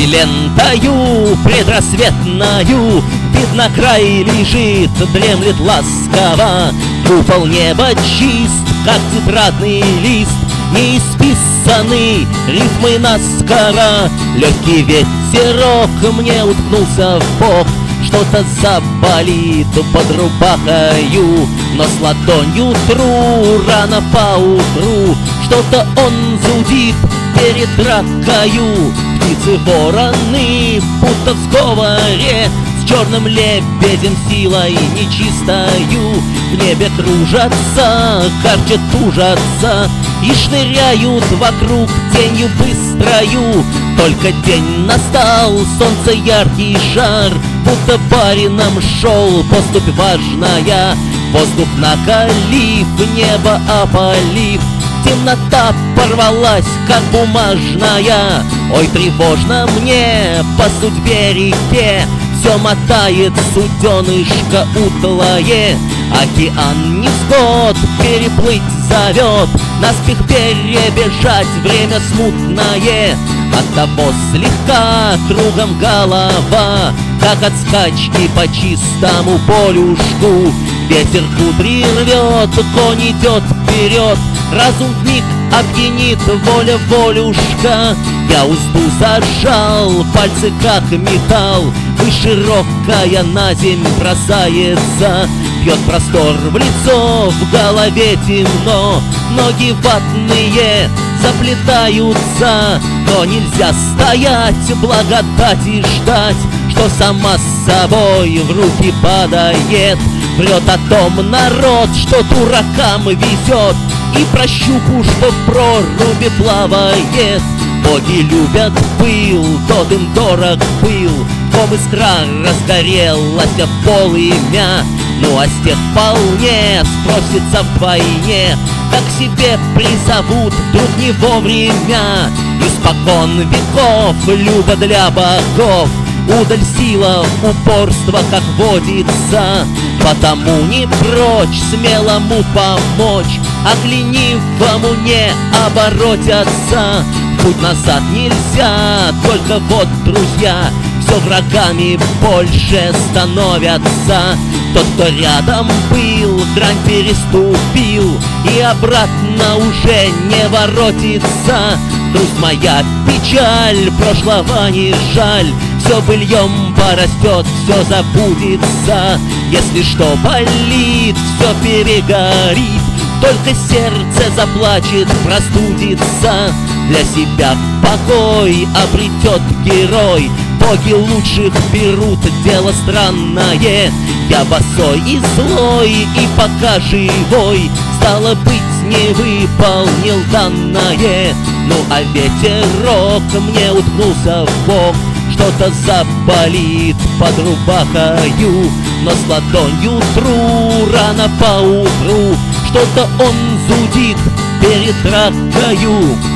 И лентою предрассветною видно, край лежит, дремлет ласково. Купол неба чист, как тетрадный лист, не исписаны рифмы наскоро. Легкий ветерок мне уткнулся в бок, что-то заболит под рубахою, но с ладонью тру рано поутру. Что-то он зудит перед дракою. Птицы вороны, будто в сговоре, с черным лебедем силой нечистою. В небе кружатся, карчат, тужатся и шныряют вокруг тенью быстрою. Только день настал, солнце яркий жар, будто барином шел поступь важная. Воздух накалив, небо опалив, темнота порвалась, как бумажная. Ой, тревожно мне по судьбе реке, все мотает суденышко утлое. Океан невзгод переплыть зовет, наспех перебежать время смутное. Оттого слегка кругом голова, как от скачки по чистому полюшку. Ветер кудри рвет, конь идет вперед, разум вмиг опьянит, воля волюшка. Я узду зажал, пальцы как металл, и широкая на земь бросается. Бьет простор в лицо, в голове темно, ноги ватные заплетаются. Но нельзя стоять, благодати ждать, что сама с собой в руки падает. Врет о том народ, что дуракам везет, и про щуку, что в проруби плавает. Боги любят пыл, тот им дорог был, ком искра разгорелась в полымя. Ну а с тех вполне спросится вдвойне, как себе призовут вдруг не вовремя. Испокон веков любо для богов, удаль сила, упорство, как водится. Потому не прочь смелому помочь, а к ленивому не оборотятся. Путь назад нельзя, только вот друзья все врагами больше становятся. Тот, кто рядом был, грань переступил и обратно уже не воротится. Грусть моя, печаль, прошлого не жаль, все быльем порастет, все забудется. Если что болит, все перегорит, только сердце заплачет, простудится. Для себя покой обретет герой, боги лучших берут дело странное. Я босой и злой, и пока живой, стало быть, не выполнил данное. Ну а ветерок мне уткнулся в бок, что-то заболит под рубахою, но с ладонью тру рано поутру. Что-то он зудит перед дракою.